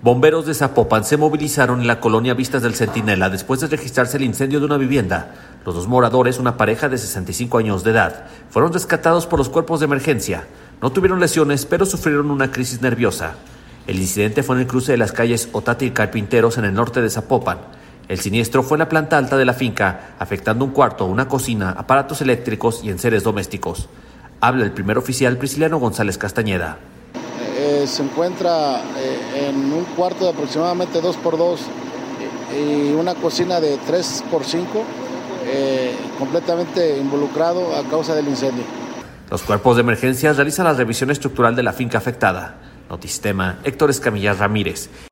Bomberos de Zapopan se movilizaron en la colonia Vistas del Centinela después de registrarse el incendio de una vivienda. Los dos moradores, una pareja de 65 años de edad, fueron rescatados por los cuerpos de emergencia. No tuvieron lesiones, pero sufrieron una crisis nerviosa. El incidente fue en el cruce de las calles Otate y Carpinteros en el norte de Zapopan. El siniestro fue en la planta alta de la finca, afectando un cuarto, una cocina, aparatos eléctricos y enseres domésticos. Habla el primer oficial Prisciliano González Castañeda. Se encuentra en un cuarto de aproximadamente 2x2 y una cocina de 3x5 completamente involucrado a causa del incendio. Los cuerpos de emergencia realizan la revisión estructural de la finca afectada. Notisistema, Héctor Escamilla Ramírez.